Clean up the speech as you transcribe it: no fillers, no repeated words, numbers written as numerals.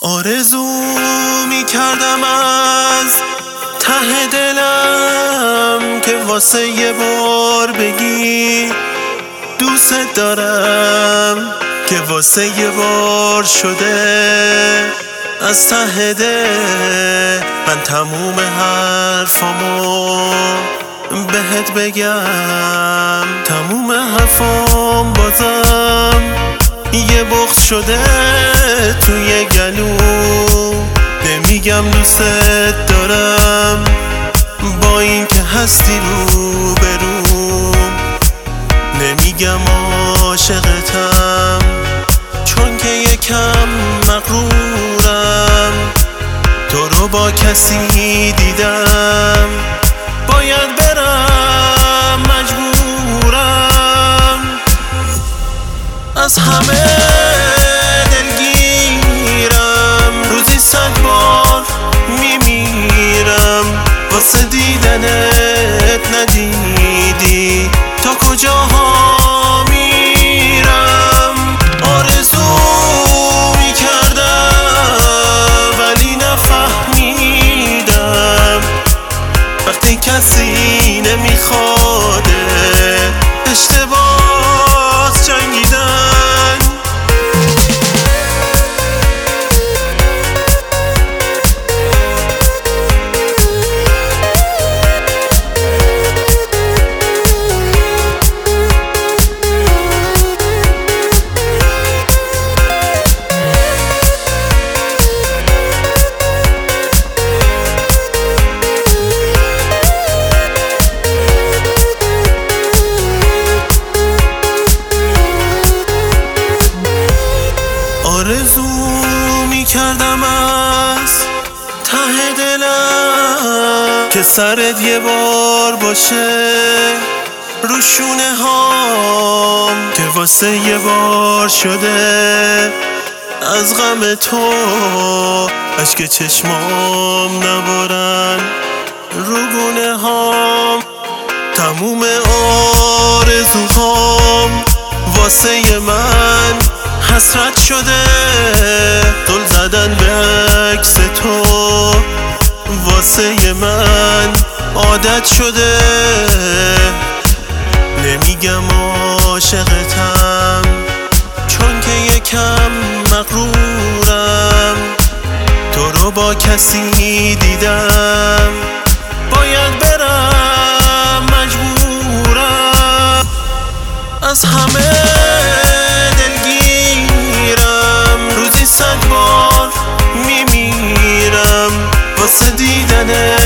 آرزو می کردم از ته دلم که واسه یه بار بگی دوست دارم، که واسه یه بار شده از ته دل من تموم حرفامو بهت بگم. تموم حرفام بازم یه بغض شده توی گلو، نمیگم دوست دارم با این که هستی رو بروم، نمیگم عاشقتم چون که یکم مغرورم. تو رو با کسی دیدم باید برم، مجبورم. از همه دلگیرم، روزی 100 بار میمیرم واسه دیدنت. ندیدی تا کجاها میرم. آرزو میکردم ولی نفهمیدم وقتی کسی نمیخواده اشتباه جنگیدن. آرزو میکردم از ته دلم که سرت یه بار باشه رو شونه هام، که واسه یه بار شده از غم تو اشک چشمام نبارن رو گونه هام. تموم آرزوهام واسه من حسرت شده، دل زدن به عکس تو واسه من عادت شده. نمیگم عاشقتم چون که یکم مغرورم. تو رو با کسی دیدم باید برم، مجبورم. از همه روزی 100 بار میمیرم واسه دیدنت.